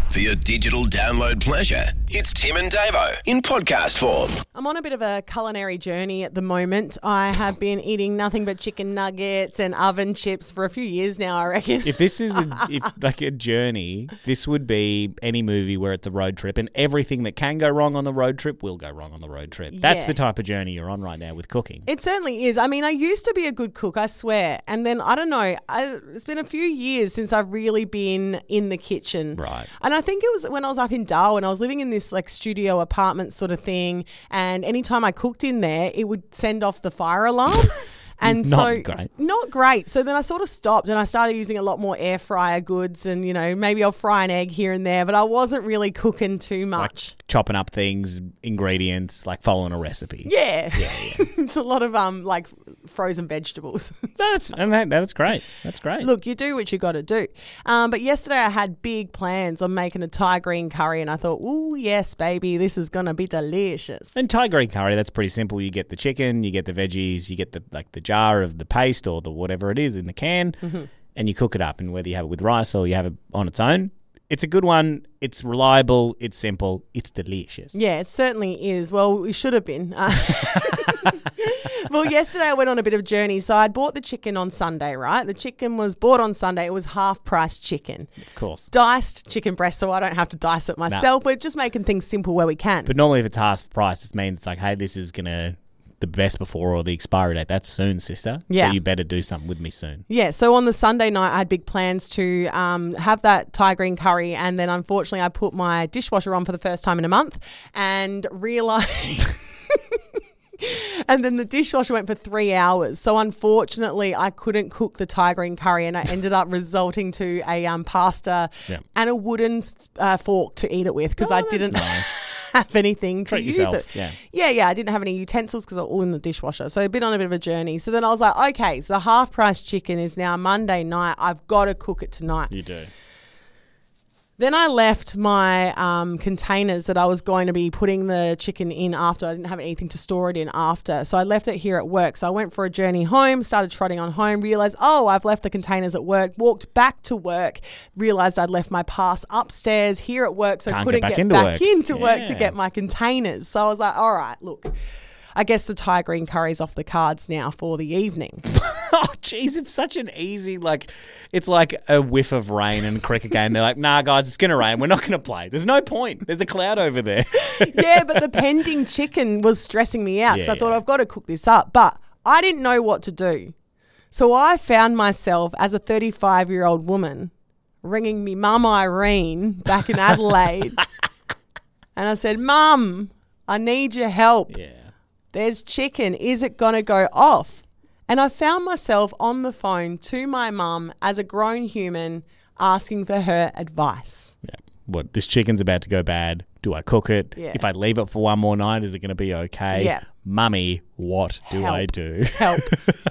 For your digital download pleasure, it's Tim and Davo in podcast form. I'm on a bit of a culinary journey at the moment. I have been eating nothing but chicken nuggets and oven chips for a few years now, I reckon. If this is like a journey, this would be any movie where it's a road trip, and everything that can go wrong on the road trip will go wrong on the road trip. That's the type of journey you're on right now with cooking. It certainly is. I mean, I used to be a good cook, I swear. And then, I don't know, it's been a few years since I've really been in the kitchen. Right. And I think it was when I was up in Darwin, I was living in this like studio apartment sort of thing. And anytime I cooked in there, it would send off the fire alarm. And Not great. Not great. So then I sort of stopped and I started using a lot more air fryer goods and, you know, maybe I'll fry an egg here and there, but I wasn't really cooking too much. Like chopping up things, ingredients, like following a recipe. Yeah. It's a lot of like frozen vegetables. That's great. That's great. Look, you do what you got to do. But yesterday I had big plans on making a Thai green curry and I thought, oh, yes, baby, this is going to be delicious. And Thai green curry, that's pretty simple. You get the chicken, you get the veggies, you get the jar of the paste or the whatever it is in the can, and you cook it up. And whether you have it with rice or you have it on its own, it's a good one. It's reliable. It's simple. It's delicious. Yeah, it certainly is. Well, we should have been. Well, yesterday I went on a bit of a journey. So I'd bought the chicken on Sunday, right? The chicken was bought on Sunday. It was half-price chicken. Of course. Diced chicken breast, so I don't have to dice it myself. We're just making things simple where we can. But normally if it's half price, it means it's like, hey, this is going to the best before or the expiry date. That's soon, sister. Yeah. So you better do something with me soon. Yeah. So on the Sunday night, I had big plans to have that Thai green curry. And then unfortunately, I put my dishwasher on for the first time in a month and realised... And then the dishwasher went for 3 hours. So unfortunately, I couldn't cook the Thai green curry and I ended up resulting to a pasta and a wooden fork to eat it with because I didn't have anything to use it. Yeah, I didn't have any utensils because they're all in the dishwasher. So I've been on a bit of a journey. So then I was like, okay, so the half-price chicken is now Monday night. I've got to cook it tonight. You do. Then I left my containers that I was going to be putting the chicken in after. I didn't have anything to store it in after. So I left it here at work. So I went for a journey home, started trotting on home, realised, I've left the containers at work, walked back to work, realised I'd left my pass upstairs here at work, so I couldn't get back into work to get my containers. So I was like, all right, look, I guess the Thai green curry's off the cards now for the evening. Oh, jeez, it's such an easy, it's like a whiff of rain in a cricket game. They're like, nah, guys, it's going to rain. We're not going to play. There's no point. There's a cloud over there. Yeah, but the pending chicken was stressing me out. So I thought I've got to cook this up. But I didn't know what to do. So I found myself as a 35-year-old woman ringing me Mum Irene back in Adelaide. And I said, Mum, I need your help. Yeah. There's chicken. Is it going to go off? And I found myself on the phone to my mum as a grown human asking for her advice. Yeah. What, this chicken's about to go bad. Do I cook it? Yeah. If I leave it for one more night, is it going to be okay? Yeah. Mummy, what do I do? Help.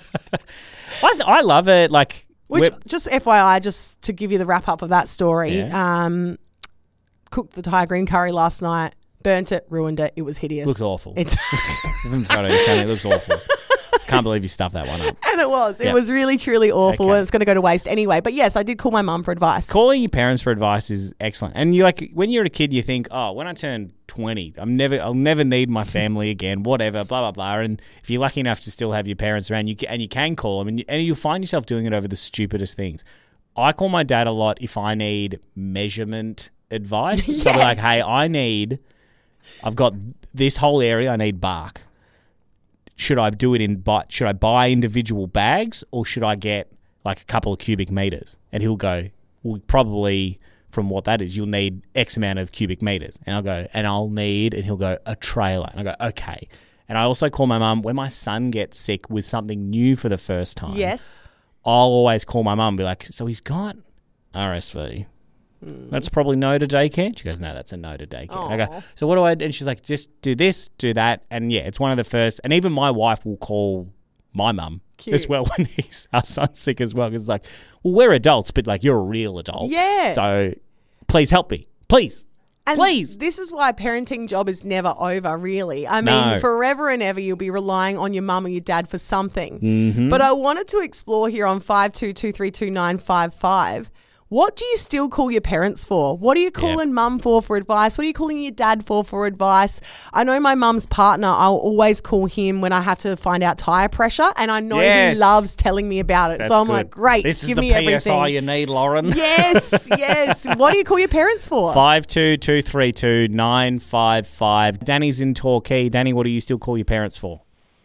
I love it. Which, just FYI, just to give you the wrap up of that story, cooked the Thai green curry last night, burnt it, ruined it. It was hideous. Looks awful. It looks awful. Can't believe you stuffed that one up. And it was. It was really, truly awful. Okay. And it's going to go to waste anyway. But yes, I did call my mum for advice. Calling your parents for advice is excellent. And you when you're a kid, you think, when I turn 20, I'll never need my family again, whatever, blah, blah, blah. And if you're lucky enough to still have your parents around, you can call them, and you'll find yourself doing it over the stupidest things. I call my dad a lot if I need measurement advice. So I'll be like, hey, I've got this whole area, I need bark. Should I buy individual bags or should I get like a couple of cubic meters? And he'll go, well, probably from what that is, you'll need X amount of cubic meters. And I'll go, and he'll go, a trailer. And I go, okay. And I also call my mum when my son gets sick with something new for the first time. Yes. I'll always call my mum and be like, so he's got RSV. That's probably no to daycare. She goes, no, that's a no to daycare. And I go, so what do I do? And she's like, just do this, do that. And yeah, it's one of the first. And even my wife will call my mum as well when our son's sick as well. Because it's like, well, we're adults, but like you're a real adult. Yeah. So please help me. Please. And please. This is why parenting job is never over, really. I mean, forever and ever you'll be relying on your mum or your dad for something. Mm-hmm. But I wanted to explore here on 52232955 What do you still call your parents for? What are you calling mum for advice? What are you calling your dad for advice? I know my mum's partner, I'll always call him when I have to find out tyre pressure, and I know he loves telling me about it. That's so I'm good. like, great, this give is me the everything. PSI you need, Lauren. Yes. What do you call your parents for? 52232955. Danny's in Torquay. Danny, what do you still call your parents for?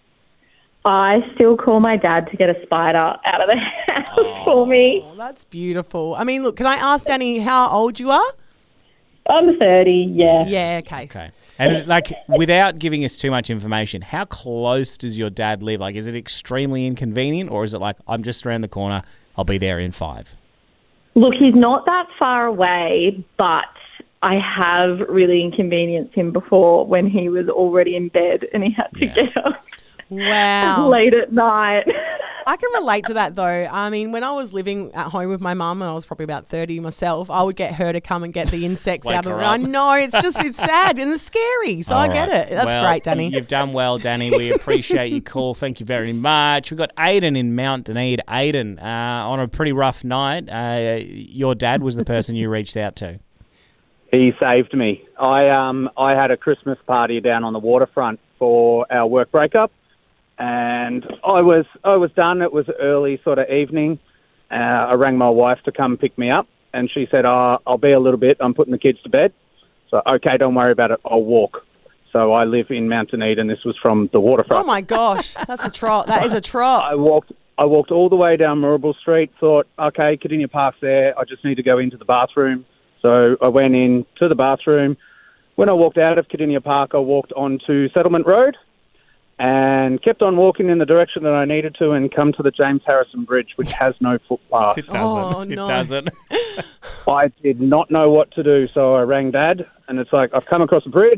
I still call my dad to get a spider out of the house for me. Oh, that's beautiful. I mean, look, can I ask Danny how old you are? I'm 30, yeah. Yeah, okay. Okay. And like, without giving us too much information, how close does your dad live? Like, is it extremely inconvenient, or is it like, I'm just around the corner, I'll be there in 5? Look, he's not that far away, but I have really inconvenienced him before when he was already in bed and he had to get up Wow. late at night. I can relate to that though. I mean, when I was living at home with my mum and I was probably about 30 myself, I would get her to come and get the insects Wake out of her it. up. I know, it's sad and it's scary. So I get it. That's Well, great, Danny. You've done well, Danny. We appreciate your call. Thank you very much. We've got Aiden in Mount Dunedin. Aiden, on a pretty rough night, your dad was the person you reached out to. He saved me. I had a Christmas party down on the waterfront for our work breakup, and I was done. It was early sort of evening. I rang my wife to come pick me up, and she said, I'll be a little bit. I'm putting the kids to bed. So, okay, don't worry about it. I'll walk. So I live in Mount Dunedin. This was from the waterfront. Oh my gosh, that's a trot. That is a trot. I walked all the way down Marrable Street, thought, okay, Cardinia Park's there. I just need to go into the bathroom. So I went in to the bathroom. When I walked out of Cardinia Park, I walked onto Settlement Road and kept on walking in the direction that I needed to and come to the James Harrison Bridge, which has no footpath. It doesn't. Oh, no. It doesn't. I did not know what to do, so I rang Dad, and it's like, I've come across a bridge.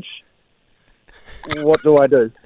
What do I do?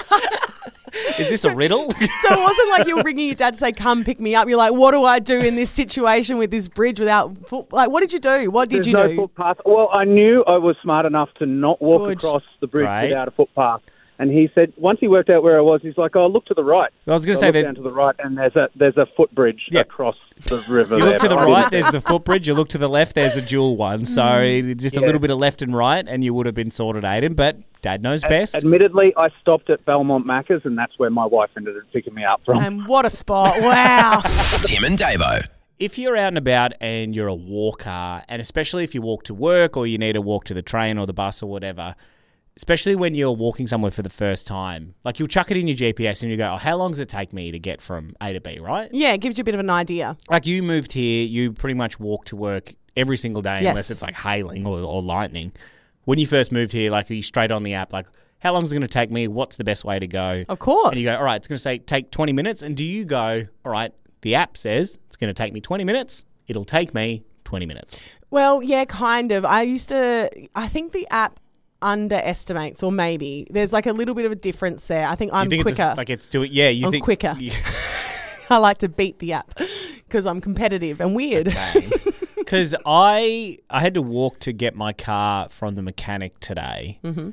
Is this a riddle? So it wasn't like you were ringing your dad to say, come pick me up. You're like, what do I do in this situation with this bridge without like, what did you do? What did There's you no do? footpath. Well, I knew I was smart enough to not walk Good. across the bridge Right. without a footpath. And he said, once he worked out where I was, he's like, oh, look to the right. I was going to So I say look that down to the right, and there's a footbridge Yeah. across the river. you there, look to the but I didn't right, see there's the footbridge. You look to the left, there's a dual one. So just a Yeah. little bit of left and right, and you would have been sorted, Aiden. But Dad knows best. Admittedly, I stopped at Belmont Macca's, and that's where my wife ended up picking me up from. And what a spot. Wow. Tim and Davo. If you're out and about and you're a walker, and especially if you walk to work or you need to walk to the train or the bus or whatever, especially when you're walking somewhere for the first time, like you'll chuck it in your GPS and you go, oh, how long does it take me to get from A to B, right? Yeah, it gives you a bit of an idea. Like you moved here, you pretty much walk to work every single day Yes. unless it's like hailing or lightning. When you first moved here, like are you straight on the app, like how long is it going to take me? What's the best way to go? Of course. And you go, all right, it's going to take 20 minutes. And do you go, all right, the app says it's going to take me 20 minutes. It'll take me 20 minutes. Well, yeah, kind of. I think the app underestimates, or maybe there's like a little bit of a difference there. I think I'm you think quicker. It's like it's doing, yeah, you I'm think quicker. Yeah. I like to beat the app because I'm competitive and weird. Because I had to walk to get my car from the mechanic today. Mm-hmm.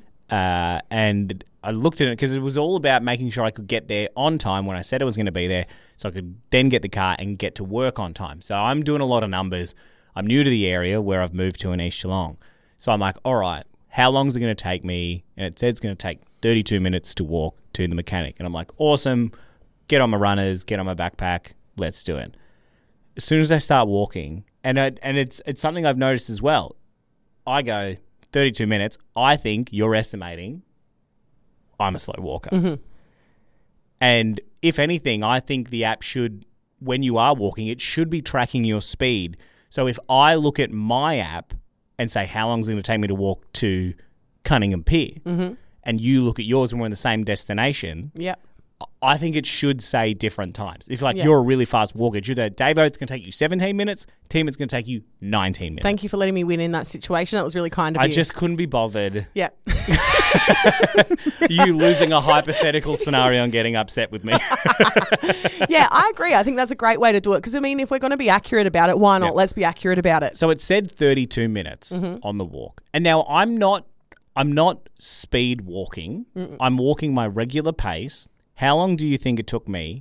And I looked at it because it was all about making sure I could get there on time when I said I was going to be there, so I could then get the car and get to work on time. So I'm doing a lot of numbers. I'm new to the area where I've moved to in East Geelong. So I'm like, all right, how long is it going to take me? And it said it's going to take 32 minutes to walk to the mechanic. And I'm like, awesome. Get on my runners, get on my backpack. Let's do it. As soon as I start walking, and it's something I've noticed as well. I go 32 minutes. I think you're estimating I'm a slow walker. Mm-hmm. And if anything, I think the app should, when you are walking, it should be tracking your speed. So if I look at my app and say, how long is it going to take me to walk to Cunningham Pier? Mm-hmm. And you look at yours and we're in the same destination. Yep. I think it should say different times. If Yeah. you're a really fast walker, it should say, Davo, it's going to take you 17 minutes. Tim, it's going to take you 19 minutes. Thank you for letting me win in that situation. That was really kind of I you. just couldn't be bothered. Yeah. You losing a hypothetical scenario and getting upset with me. Yeah, I agree. I think that's a great way to do it because, I mean, if we're going to be accurate about it, why not? Yep. Let's be accurate about it. So it said 32 minutes on the walk. And now I'm not speed walking. I'm walking my regular pace. How long do you think it took me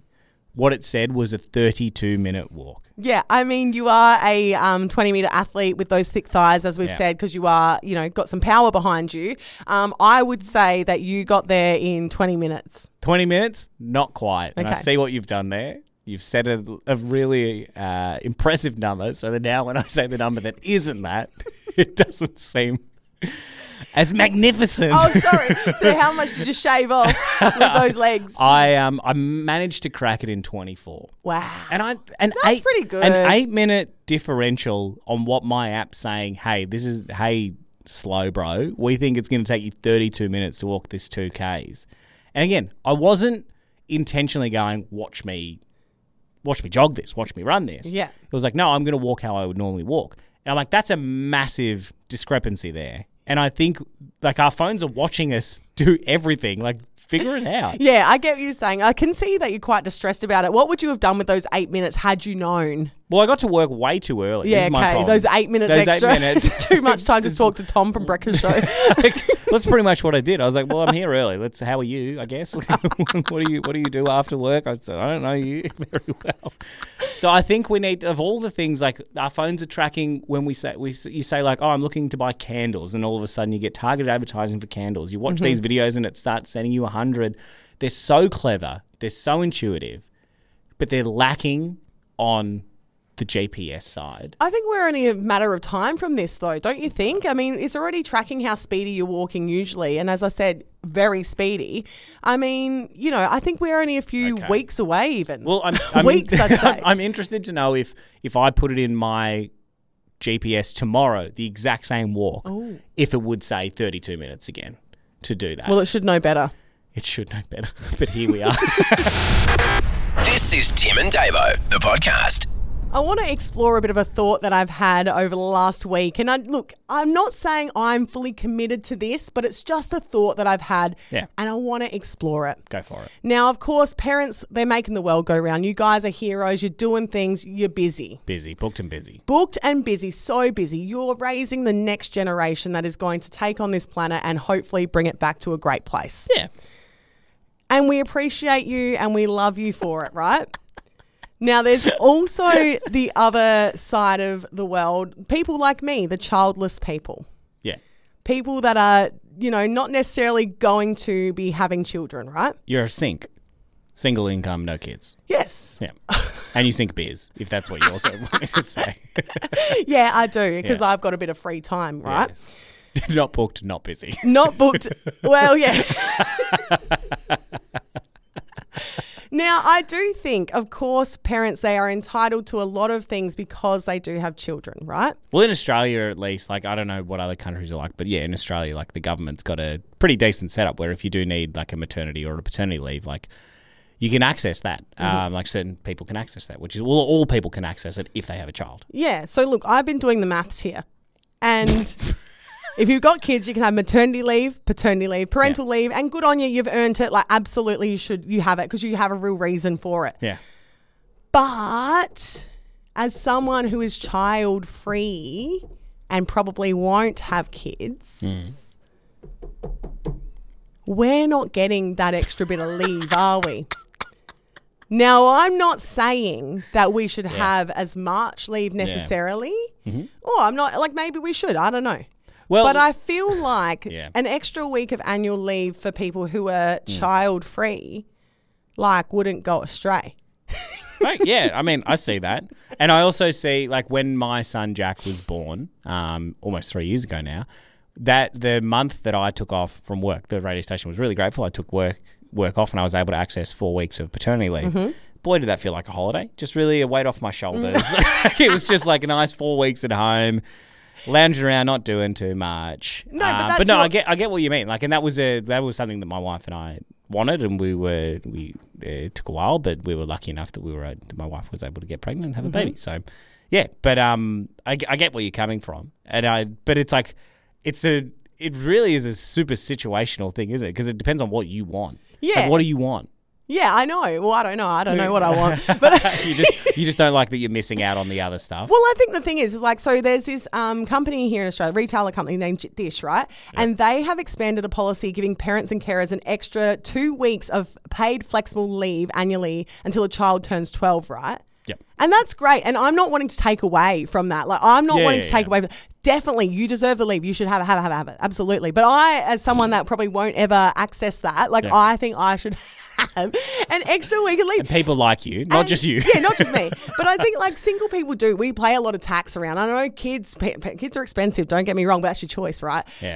what it said was a 32-minute walk. Yeah, I mean, you are a 20-meter athlete with those thick thighs, as we've said, because you are, got some power behind you. I would say that you got there in 20 minutes. 20 minutes? Not quite. And I Okay. see what you've done there. You've set a really impressive number, so that now when I say the number that isn't that, it doesn't seem as magnificent. Oh, sorry. So how much did you shave off with those legs? I managed to crack it in 24. Wow. And That's pretty good. An 8-minute differential on what my app's saying, hey, slow bro, we think it's going to take you 32 minutes to walk this 2Ks. And again, I wasn't intentionally going, watch me jog this, watch me run this. Yeah. It was like, no, I'm going to walk how I would normally walk. And I'm like, that's a massive discrepancy there. And I think, like, our phones are watching us do everything. Like, figure it out. Yeah, I get what you're saying. I can see that you're quite distressed about it. What would you have done with those 8 minutes had you known? Well, I got to work way too early. Yeah, This is my okay. problem. Those 8 minutes Those 8 extra. minutes. It's too much time to talk to Tom from Breakfast Show. That's pretty much what I did. I was like, well, I'm here early. How are you, I guess? What do you do after work? I said, I don't know you very well. So I think we need, of all the things, like, our phones are tracking when you say like, oh, I'm looking to buy candles, and all of a sudden you get targeted advertising for candles. You watch these videos and it starts sending you 100. They're so clever. They're so intuitive, but they're lacking on the GPS side. I think we're only a matter of time from this, though, don't you think? I mean, it's already tracking how speedy you're walking usually. And as I said, very speedy. I mean, I think we're only a few weeks away even. Well, I'm weeks, I'd say. I'm interested to know if I put it in my GPS tomorrow, the exact same walk, if it would say 32 minutes again to do that. Well, it should know better. It should know better, but here we are. This is Tim and Davo, the podcast. I want to explore a bit of a thought that I've had over the last week. And I'm not saying I'm fully committed to this, but it's just a thought that I've had. Yeah. And I want to explore it. Go for it. Now, of course, parents, they're making the world go round. You guys are heroes. You're doing things. You're busy. Busy, booked and busy. Booked and busy, so busy. You're raising the next generation that is going to take on this planet and hopefully bring it back to a great place. Yeah. And we appreciate you and we love you for it, right? Now, there's also the other side of the world, people like me, the childless people. Yeah. People that are, not necessarily going to be having children, right? You're a sink. Single income, no kids. Yes. Yeah. And you sink beers, if that's what you also wanted to say. Yeah, I do, because Yeah. I've got a bit of free time, right? Yes. Not booked, not busy. Not booked. Well, yeah. Now, I do think, of course, parents, they are entitled to a lot of things because they do have children, right? Well, in Australia, at least, like, I don't know what other countries are like, but yeah, in Australia, like, the government's got a pretty decent setup where if you do need, like, a maternity or a paternity leave, like, you can access that. Like, certain people can access that, which is, well, all people can access it if they have a child. Yeah. So, look, I've been doing the maths here. And if you've got kids, you can have maternity leave, paternity leave, parental leave, and good on you, you've earned it. Like, absolutely, you have it because you have a real reason for it. Yeah. But as someone who is child-free and probably won't have kids, we're not getting that extra bit of leave, are we? Now, I'm not saying that we should have as much leave necessarily. Or I'm not, like, maybe we should. I don't know. Well, But I feel like Yeah. an extra week of annual leave for people who are child-free, like, wouldn't go astray. right, yeah, I mean, I see that. And I also see, like, when my son Jack was born, almost 3 years ago now, that the month that I took off from work, the radio station was really grateful. I took work off and I was able to access 4 weeks of paternity leave. Boy, did that feel like a holiday. Just really a weight off my shoulders. It was just like a nice 4 weeks at home, lounging around, not doing too much. No, but that's but no, your- I get what you mean. Like, and that was something that my wife and I wanted, and it took a while, but we were lucky enough that my wife was able to get pregnant and have a baby. So, yeah, but I get where you're coming from, but it's like it really is a super situational thing, isn't it? Because it depends on what you want. Yeah. Like, what do you want? Yeah, I know. Well, I don't know. I don't know what I want. But you just don't like that you're missing out on the other stuff. Well, I think the thing is like, so there's this company here in Australia, retailer company named Dish, right? And they have expanded a policy giving parents and carers an extra 2 weeks of paid flexible leave annually until a child turns 12, right? Yep. And that's great. And I'm not wanting to take away from that. Like, I'm not wanting to take away from definitely, you deserve the leave. You should have it. Absolutely. But I, as someone that probably won't ever access that, like, I think I should have an extra week of leave. And people like you, not just you. Yeah, not just me. But I think like single people do. We pay a lot of tax around. I know kids are expensive. Don't get me wrong, but that's your choice, right? Yeah.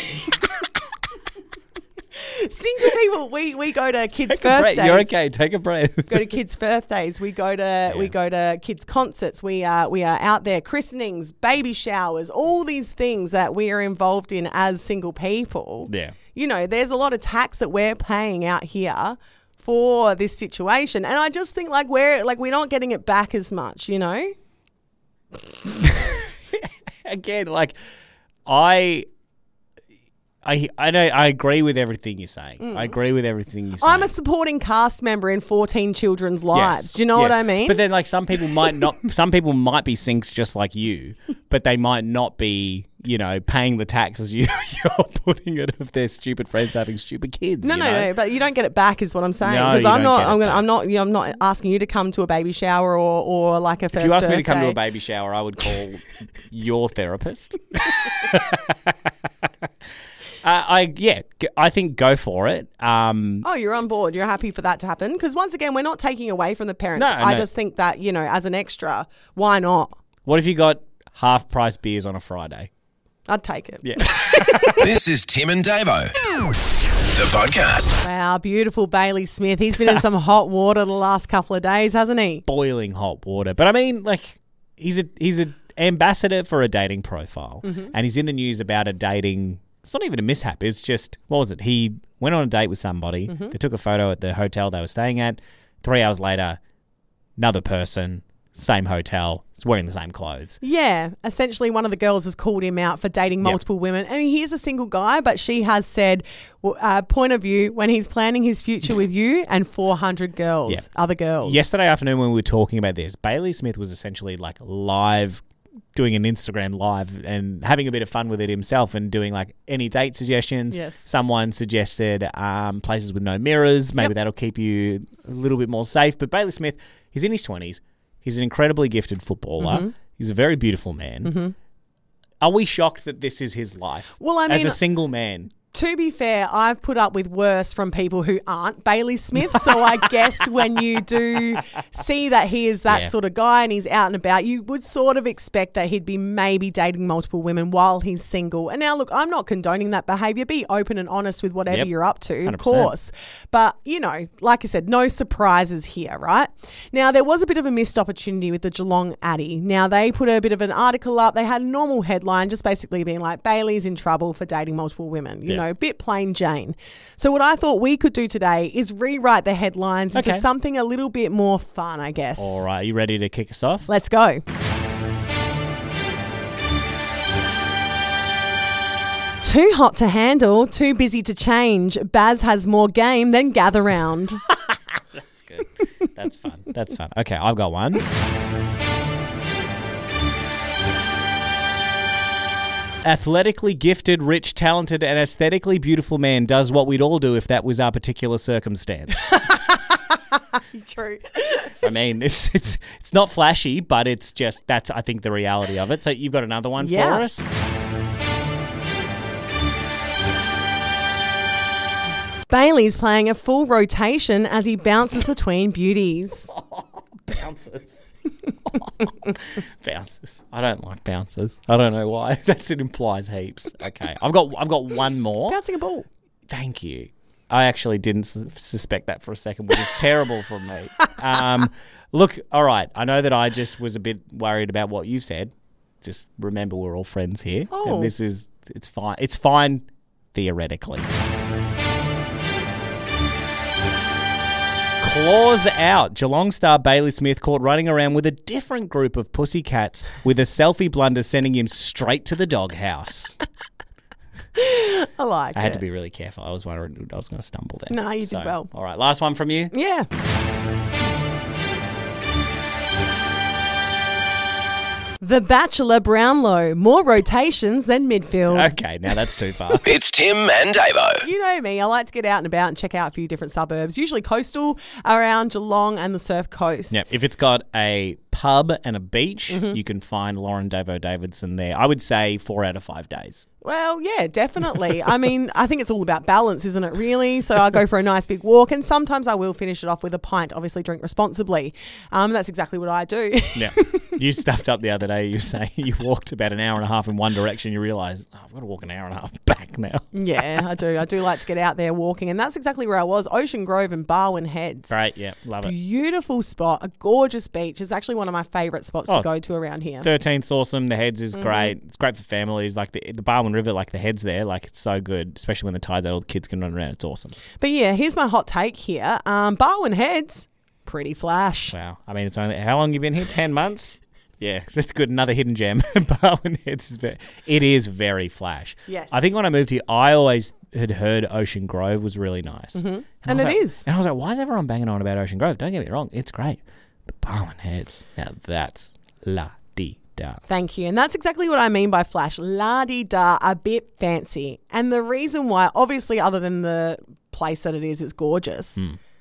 Single people, we go to kids' birthdays. You're okay. Take a breath. Go to kids' birthdays. We go to kids' concerts. We are out there, christenings, baby showers, all these things that we are involved in as single people. Yeah. You know, there's a lot of tax that we're paying out here for this situation, and I just think like we're not getting it back as much. You know. Again, like I agree with everything you're saying. I agree with everything you're saying. I'm a supporting cast member in 14 children's lives. Do you know what I mean? But then, like, some people might not. Some people might be sinks just like you, but they might not be, you know, paying the taxes you're putting it of their stupid friends having stupid kids. No. But you don't get it back, is what I'm saying. No, Because you I'm don't not. get it I'm not asking you to come to a baby shower or like a first If you asked birthday. me to come to a baby shower, I would call your therapist. I think go for it. You're on board. You're happy for that to happen? Because once again, we're not taking away from the parents. I just think that, you know, as an extra, why not? What if you got half-price beers on a Friday? I'd take it. Yeah. This is Tim and Davo, the podcast. Wow, beautiful Bailey Smith. He's been in some hot water the last couple of days, hasn't he? Boiling hot water. But I mean, like, he's an ambassador for a dating profile, and he's in the news about a dating. It's not even a mishap. It's just, what was it? He went on a date with somebody. They took a photo at the hotel they were staying at. 3 hours later, another person, same hotel, is wearing the same clothes. Yeah. Essentially, one of the girls has called him out for dating multiple women. I mean, he is a single guy, but she has said, point of view, when he's planning his future with you and 400 girls, other girls. Yesterday afternoon when we were talking about this, Bailey Smith was essentially like live, doing an Instagram live and having a bit of fun with it himself and doing like any date suggestions. Yes. Someone suggested places with no mirrors. Maybe that'll keep you a little bit more safe. But Bailey Smith, he's in his 20s. He's an incredibly gifted footballer. He's a very beautiful man. Are we shocked that this is his life? Well, I mean, as a single man. To be fair, I've put up with worse from people who aren't Bailey Smith. So I guess when you do see that he is that sort of guy and he's out and about, you would sort of expect that he'd be maybe dating multiple women while he's single. And now, look, I'm not condoning that behaviour. Be open and honest with whatever you're up to, 100%. of course. But, you know, like I said, no surprises here, right? Now, there was a bit of a missed opportunity with the Geelong Addy. Now, they put a bit of an article up. They had a normal headline just basically being like, Bailey's in trouble for dating multiple women, you know. A bit plain Jane. So what I thought we could do today is rewrite the headlines into something a little bit more fun, I guess. All right, you ready to kick us off? Let's go. Too hot to handle, too busy to change. Baz has more game than gather round. That's good. That's fun. That's fun. Okay, I've got one. Athletically gifted, rich, talented, and aesthetically beautiful man does what we'd all do if that was our particular circumstance. True. I mean, it's not flashy, but it's just that's I think the reality of it. So you've got another one for us. Bailey's playing a full rotation as he bounces between beauties. Bounces. Bounces. I don't like bounces. I don't know why. It implies heaps. Okay, I've got one more. Bouncing a ball. Thank you. I actually didn't suspect that for a second, which is terrible from me. Look, all right. I know that I just was a bit worried about what you said. Just remember, we're all friends here, and it's fine. It's fine theoretically. Claws out. Geelong star Bailey Smith caught running around with a different group of pussycats with a selfie blunder sending him straight to the doghouse. I like it. I had to be really careful. I was worried I was going to stumble there. No, you did well. All right, last one from you. Yeah. The Bachelor Brownlow. More rotations than midfield. Okay, now that's too far. It's Tim and Davo. You know me. I like to get out and about and check out a few different suburbs, usually coastal, around Geelong and the Surf Coast. Yeah, if it's got a pub and a beach, you can find Lauren Davo Davidson there. I would say 4 out of 5 days. Well, yeah, definitely. I mean, I think it's all about balance, isn't it, really? So I go for a nice big walk, and sometimes I will finish it off with a pint. Obviously, drink responsibly. That's exactly what I do. Yeah. You stuffed up the other day. You say you walked about an hour and a half in one direction. You realise, I've got to walk an hour and a half back now. Yeah, I do. I do like to get out there walking, and that's exactly where I was. Ocean Grove and Barwon Heads. Great, yeah, love it. Beautiful spot, a gorgeous beach. It's actually one of my favourite spots to go to around here. 13th's awesome. The Heads is great. It's great for families. Like the Barwon River, like the Heads there, like it's so good, especially when the tide's out, all the kids can run around. It's awesome. But yeah, here's my hot take here. Barwon Heads, pretty flash. Wow. I mean, it's only, how long you been here? 10 months? Yeah, that's good. Another hidden gem. Barwon Heads is very flash. Yes. I think when I moved here, I always had heard Ocean Grove was really nice. Mm-hmm. And it is. And I was like, why is everyone banging on about Ocean Grove? Don't get me wrong, it's great. But Barwon Heads, now that's la-dee-da. Thank you. And that's exactly what I mean by flash. La-dee-da, a bit fancy. And the reason why, obviously, other than the place that it is, it's gorgeous.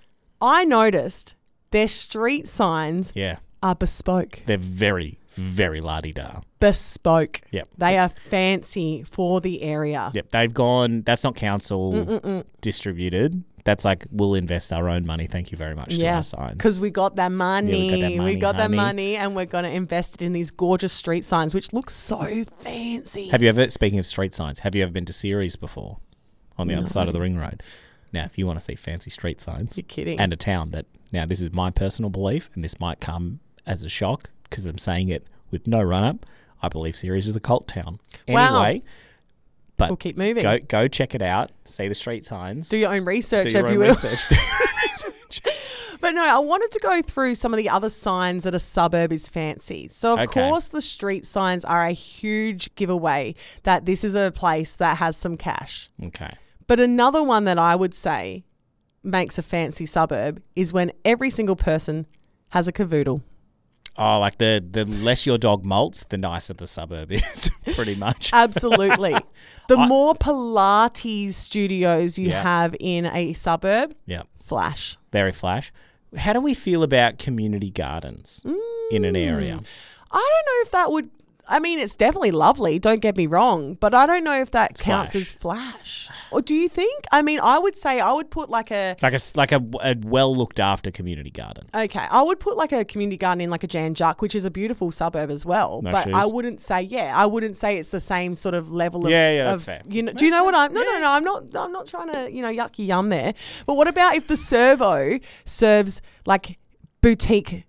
I noticed their street signs are bespoke. They're very, very la-dee-da. Bespoke. Yep. They are fancy for the area. Yep. They've gone, that's not council distributed. That's like, we'll invest our own money. Thank you very much to our signs. Because we got that money. Yeah, we got that honey. money, and we're going to invest it in these gorgeous street signs, which look so fancy. Have you ever, speaking of street signs, have you ever been to Ceres before on the other side of the ring road? Now, if you want to see fancy street signs. You're kidding. And a town that, now this is my personal belief, and this might come as a shock because I'm saying it with no run-up. I believe Ceres is a cult town. Wow. Anyway, but we'll keep moving. Go check it out. See the street signs. Do your own research, Do your if own you will. research. Do your own research. But no, I wanted to go through some of the other signs that a suburb is fancy. So, of course, the street signs are a huge giveaway that this is a place that has some cash. Okay. But another one that I would say makes a fancy suburb is when every single person has a cavoodle. Oh, like the less your dog molts, the nicer the suburb is, pretty much. Absolutely. The more Pilates studios you Yeah. have in a suburb, Yeah. flash. Very flash. How do we feel about community gardens in an area? I don't know if that would... I mean, it's definitely lovely, don't get me wrong, but I don't know if that counts flash. as flash. Or do you think? I mean, I would say I would put like a... Like a well looked after community garden. Okay, I would put like a community garden in like a Jan Juc, which is a beautiful suburb as well. No but shoes. I wouldn't say it's the same sort of level of... Yeah, that's of, fair. You know, do you know what I'm... No, I'm not trying to, yuck your yum there. But what about if the servo serves like boutique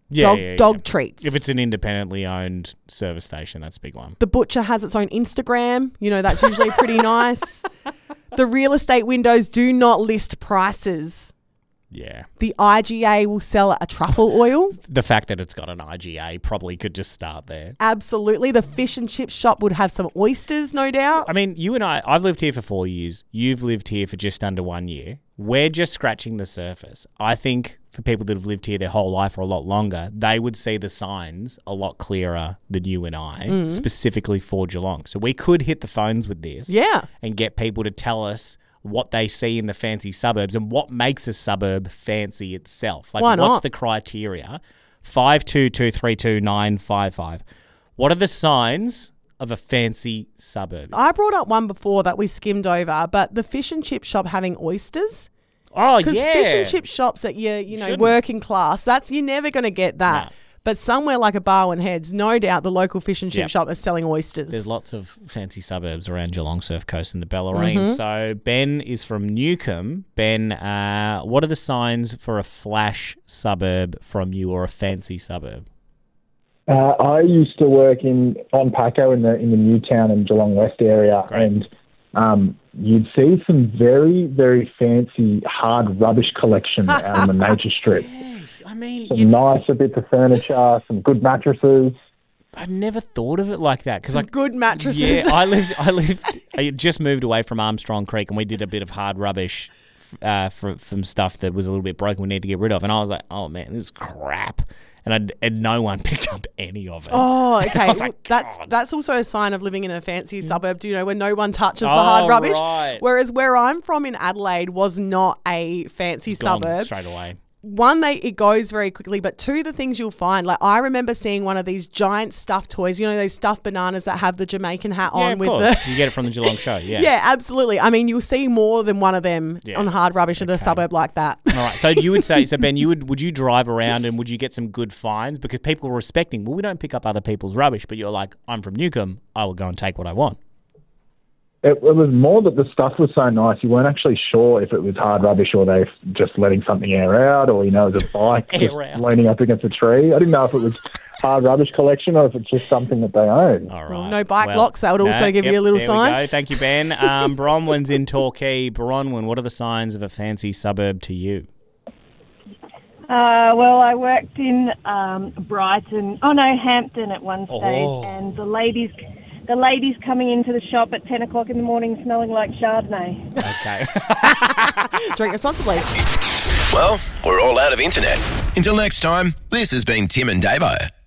dog treats? If it's an independently owned service station, that's a big one. The butcher has its own Instagram. That's usually pretty nice. The real estate windows do not list prices. Yeah. The IGA will sell a truffle oil. The fact that it's got an IGA probably could just start there. Absolutely. The fish and chip shop would have some oysters, no doubt. I mean, you and I've lived here for 4 years. You've lived here for just under 1 year. We're just scratching the surface. I think for people that have lived here their whole life or a lot longer, they would see the signs a lot clearer than you and I, specifically for Geelong. So we could hit the phones with this and get people to tell us what they see in the fancy suburbs and what makes a suburb fancy itself. Like, why not? What's the criteria? 52232955. What are the signs of a fancy suburb? I brought up one before that we skimmed over, but the fish and chip shop having oysters. Oh, yeah. Because fish and chip shops at your, Shouldn't. working class, you're never going to get that. No. But somewhere like a Barwon Heads, no doubt the local fish and chip Yep. shop is selling oysters. There's lots of fancy suburbs around Geelong, Surf Coast and the Bellarine. So Ben is from Newcomb. Ben, what are the signs for a flash suburb from you or a fancy suburb? I used to work on Paco in the Newtown and Geelong West area, Great. and you'd see some very, very fancy hard rubbish collection out on the nature strip. I mean, Some nicer bits of furniture, some good mattresses. I never thought of it like that. Some good mattresses. Yeah, I lived I just moved away from Armstrong Creek and we did a bit of hard rubbish from stuff that was a little bit broken we need to get rid of. And I was like, oh, man, this is crap. And no one picked up any of it. Oh, okay. I was like, that's also a sign of living in a fancy suburb, when no one touches the hard rubbish. Right. Whereas where I'm from in Adelaide was not a fancy suburb. Straight away. One, it goes very quickly, but two, the things you'll find, like I remember seeing one of these giant stuffed toys, those stuffed bananas that have the Jamaican hat on of with course. You get it from the Geelong show, yeah. Yeah, absolutely. I mean, you'll see more than one of them on hard rubbish in a suburb like that. All right. So you would say, Ben, would you drive around and would you get some good finds? Because people were respecting, we don't pick up other people's rubbish, but you're like, I'm from Newcombe, I will go and take what I want. It was more that the stuff was so nice, you weren't actually sure if it was hard rubbish or they just letting something air out, or, it was a bike just leaning up against a tree. I didn't know if it was hard rubbish collection or if it's just something that they own. All right. Well, no bike locks, that would also give you a little sign. We go. Thank you, Ben. Bronwyn's in Torquay. Bronwyn, what are the signs of a fancy suburb to you? Well, I worked in Hampton at one stage, and the ladies coming into the shop at 10 o'clock in the morning smelling like Chardonnay. Okay. Drink responsibly. Well, we're all out of internet. Until next time, this has been Tim and Davo.